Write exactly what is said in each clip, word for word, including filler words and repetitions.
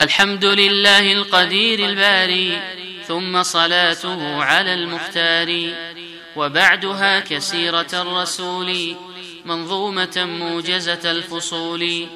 الحمد لله القدير الباري، ثم صلاته على المختار. وبعدها كسيرة الرسول، منظومة موجزة الفصول.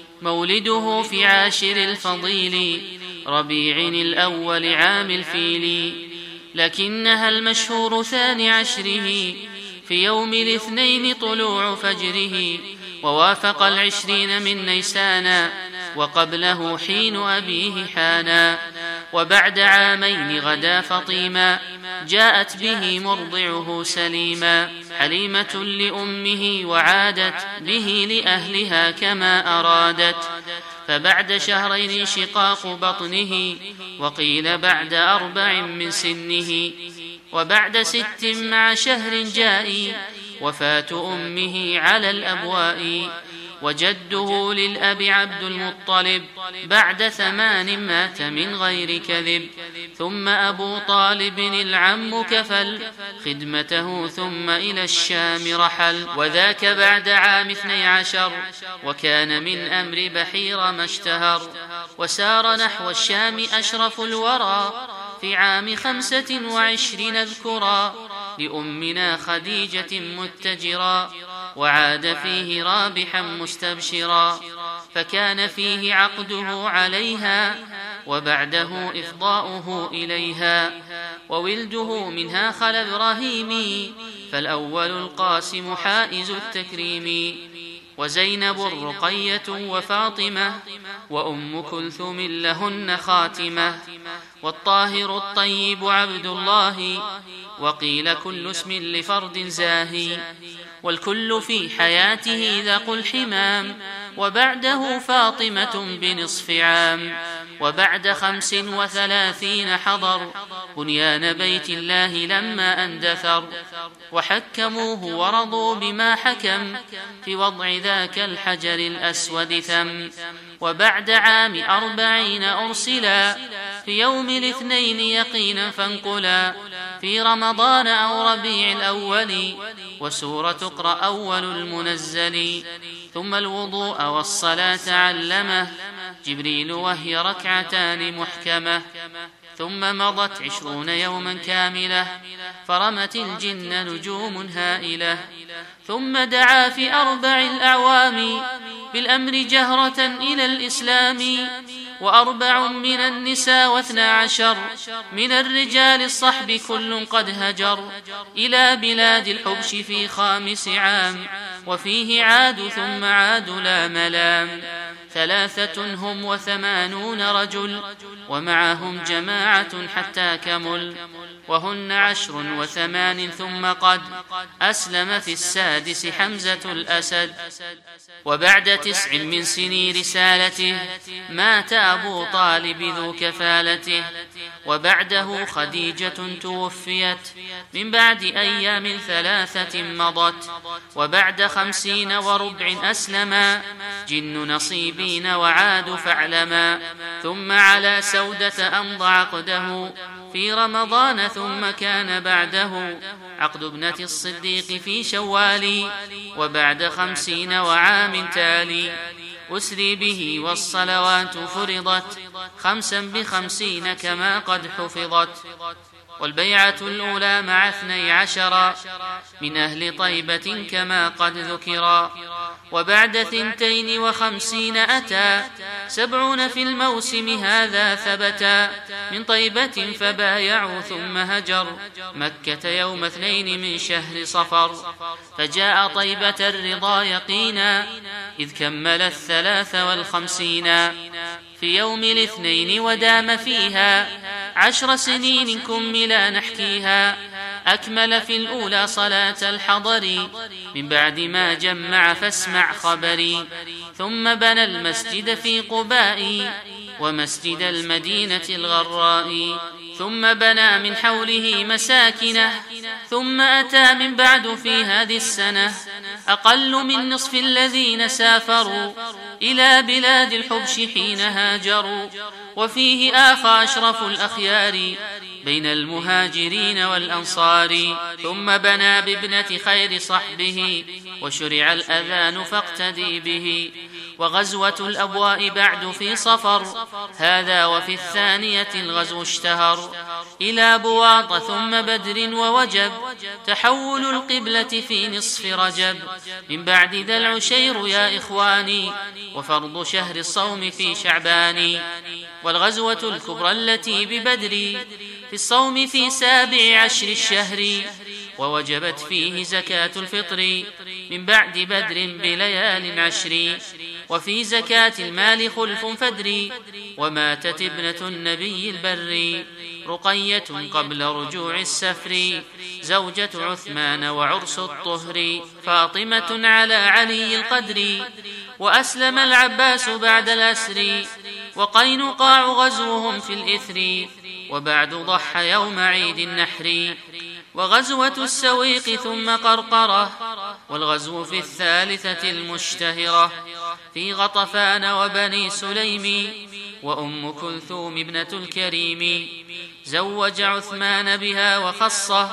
مولده في عاشر الفضيل، ربيع الأول عام الفيل، لكنها المشهور ثاني عشره، في يوم الاثنين طلوع فجره. ووافق العشرين من نيسانا، وقبله حين أبيه حانا. وبعد عامين غدا فطيما، جاءت به مرضعه سليما. حليمة لأمه وعادت به لأهلها كما أرادت. فبعد شهرين شقاق بطنه، وقيل بعد أربع من سنه. وبعد ست مع شهر جائي، وفاة أمه على الأبواء. وجده للأب عبد المطلب، بعد ثمان مات من غير كذب. ثم أبو طالب العم كفل خدمته، ثم إلى الشام رحل. وذاك بعد عام اثني عشر، وكان من أمر بحير ما اشتهر. وسار نحو الشام أشرف الورى، في عام خمسة وعشرين اذكرا، لأمنا خديجة متجرا. وعاد فيه رابحا مستبشرا، فكان فيه عقده عليها، وبعده إفضاؤه إليها. وولده منها خل إبراهيم، فالأول القاسم حائز التكريم. وزينب رقية وفاطمة، وأم كلثوم لهن خاتمة. والطاهر الطيب عبد الله، وقيل كل اسم لفرد زاهي. والكل في حياته ذاقوا الحمام، وبعده فاطمة بنصف عام. وبعد خمس وثلاثين حضر بنيان بيت الله لما أندثر. وحكموه ورضوا بما حكم، في وضع ذاك الحجر الأسود ثم. وبعد عام أربعين أرسلا، في يوم الاثنين يقينا فانقلا، في رمضان أو ربيع الأول، وسورة تقرأ أول المنزل. ثم الوضوء والصلاة علمه جبريل، وهي ركعتان محكمة. ثم مضت عشرون يوما كاملة، فرمت الجن نجوم هائلة. ثم دعا في أربع الأعوام، بالأمر جهرة إلى الإسلام. وأربع من النساء واثنى عشر، من الرجال الصحب كل قد هجر، إلى بلاد الحبش في خامس عام. وفيه عاد ثم عاد لا ملام، ثلاثة هم وثمانون رجل، ومعهم جماعة حتى كمل. وهن عشر وثمان، ثم قد أسلم في السادس حمزة الأسد. وبعد تسع من سني رسالته، مات أبو طالب ذو كفالته. وبعده خديجة توفيت، من بعد أيام ثلاثة مضت. وبعد خمسين وربع أسلما جن نصيبين، وعاد فاعلما. ثم على سودة أمضى عقده في رمضان، ثم كان بعده عقد ابنة الصديق في شوال. وبعد خمسين وعام تالي أسري به، والصلوات فرضت خمسا بخمسين كما قد حفظت. والبيعة الأولى مع اثني عشر، من أهل طيبة كما قد ذكرا. وبعد ثنتين وخمسين أتى سبعون في الموسم هذا ثبتا، من طيبة فبايعوا ثم هجر مكة يوم اثنين من شهر صفر. فجاء طيبة الرضا يقينا، إذ كمل الثلاث والخمسين في يوم الاثنين. ودام فيها عشر سنين كملا نحكيها، أكمل في الأولى صلاة الحضر، من بعد ما جمع فاسمع خبري. ثم بنى المسجد في قباء، ومسجد المدينة الغراء. ثم بنى من حوله مساكنه. ثم أتى من بعد في هذه السنة أقل من نصف الذين سافروا إلى بلاد الحبش حين هاجروا. وفيه آخى أشرف الأخيار بين المهاجرين والأنصار. ثم بنى بابنة خير صحبه، وشرع الأذان فاقتدي به. وغزوة الأبواء بعد في صفر، هذا وفي الثانية الغزو اشتهر. إلى بواط ثم بدر ووجب، تحول القبلة في نصف رجب. من بعد ذا العشير يا إخواني، وفرض شهر الصوم في شعبان. والغزوة الكبرى التي ببدر، في الصوم في سابع عشر الشهر، ووجبت فيه زكاة الفطر من بعد بدر بليال عشر. وفي زكاة المال خلف فدر، وماتت ابنة النبي البر رقية قبل رجوع السفر، زوجة عثمان وعرس الطهر، فاطمة على علي القدر. وأسلم العباس بعد الأسر، وقينقاع غزوهم في الإثر، وبعد ضحى يوم عيد النحر. وغزوة السويق ثم قرقرة، والغزو في الثالثة المشتهرة، في غطفان وبني سليم، وأم كلثوم ابنة الكريم. زوج عثمان بها وخصه،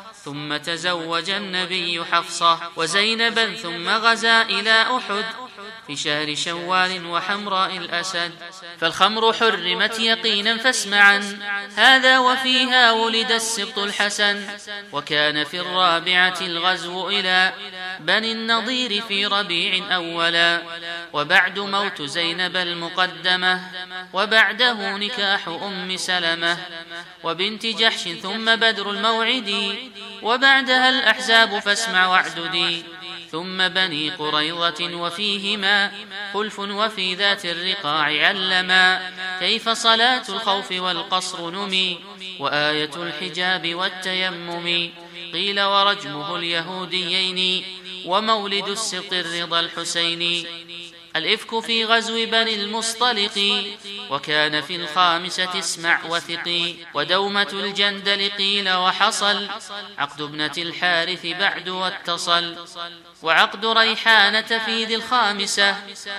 ثم تزوج النبي حفصة وزينبا، ثم غزا إلى أحد في شهر شوال وحمراء الأسد. فالخمر حرمت يقينا فاسمعا، هذا وفيها ولد السبط الحسن. وكان في الرابعة الغزو إلى بني النضير في ربيع أولا، وبعد موت زينب المقدمة، وبعده نكاح أم سلمة وبنت جحش، ثم بدر الموعد، وبعدها الأحزاب فاسمع واعددي. ثم بني قريظة وفيهما خلف، وفي ذات الرقاع علما كيف صلاة الخوف والقصر نمي، وآية الحجاب والتيمم. قيل ورجمه اليهوديين، ومولد السبط الرضا الحسين. الإفك في غزو بني المصطلق، وكان في الخامسة اسمع وثقي. ودومة الجندل قيل وحصل، عقد ابنة الحارث بعد واتصل. وعقد ريحانة في ذي الخامسة،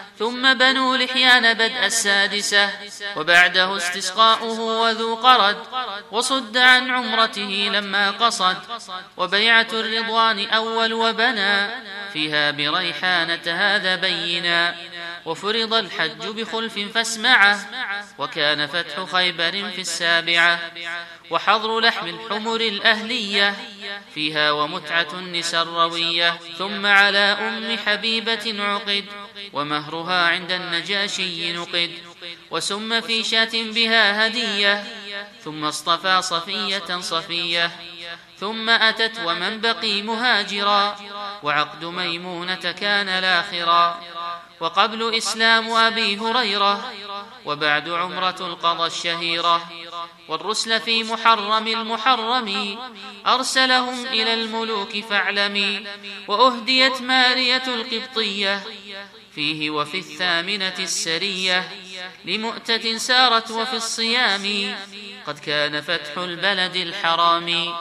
ثم بنو لحيان بدء السادسة، وبعده استسقاؤه وذو قرد، وصد عن عمرته لما قصد. وبيعة الرضوان أول، وبنى فيها بريحانة هذا بينا. وفرض الحج بخلف فاسمعه، وكان فتح خيبر في السابعة. وحظر لحم الحمر الأهلية فيها، ومتعة النساء الروية. ثم على أم حبيبة عقد، ومهرها عند النجاشي نقد. وسم في شاة بها هدية، ثم اصطفى صفية صفية. ثم أتت ومن بقي مهاجرا، وعقد ميمونة كان الآخرا. وقبل إسلام أبي هريرة، وبعد عمرة القضاء الشهيرة. والرسل في محرم المحرم، أرسلهم إلى الملوك فاعلمي. وأهديت مارية القبطية فيه، وفي الثامنة السرية لمؤتة سارت. وفي الصيام قد كان فتح البلد الحرام.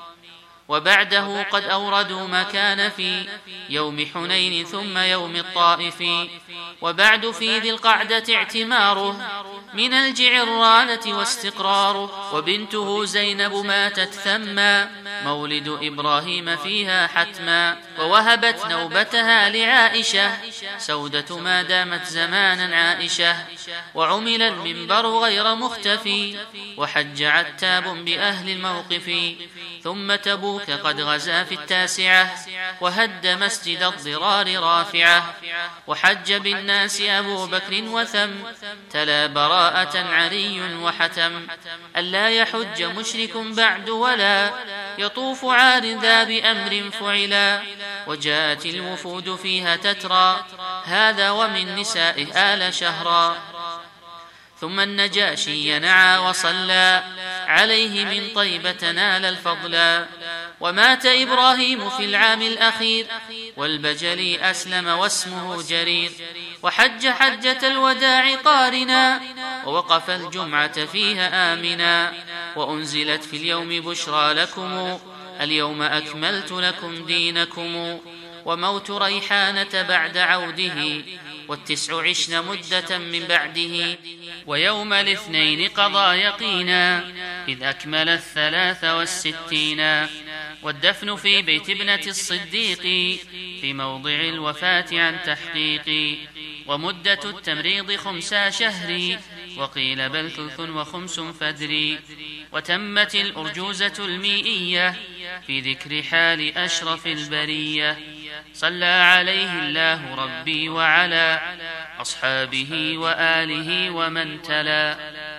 وبعده قد أوردوا ما كان في يوم حنين ثم يوم الطائف. وبعد في ذي القعدة اعتماره من الجعرانة واستقراره. وبنته زينب ماتت ثما، مولد إبراهيم فيها حتما. ووهبت نوبتها لعائشة، سودة ما دامت زمانا عائشة. وعمل المنبر غير مختفي، وحج عتاب بأهل الموقف. ثم تبوك قد غزا في التاسعة، وهد مسجد الضرار رافعة. وحج بالناس أبو بكر وثم، تلا براءة عري وحتم. ألا يحج مشرك بعد، ولا يطوف عار ذا بأمر فعلا. وجاءت الوفود فيها تترى، هذا ومن نسائه آل شهرا. ثم النجاشي نعى وصلى عليه، من طيبة نال الفضلا. ومات إبراهيم في العام الأخير، والبجلي أسلم واسمه جرير. وحج حجة الوداع قارنا، ووقف الجمعة فيها آمنا. وأنزلت في اليوم بشرى لكم، اليوم أكملت لكم دينكم. وموت ريحانة بعد عوده، والتسع عشن مدة من بعده. ويوم الاثنين قضى يقينا، إذ أكمل الثلاث والستين. والدفن في بيت ابنة الصديق، في موضع الوفاة عن تحقيق. ومدة التمريض خمسا شهري، وقيل بل ثلث وخمس فدري. وتمت الأرجوزة المئية في ذكر حال أشرف البرية، صلى عليه الله ربي وعلى أصحابه وآله ومن تلا.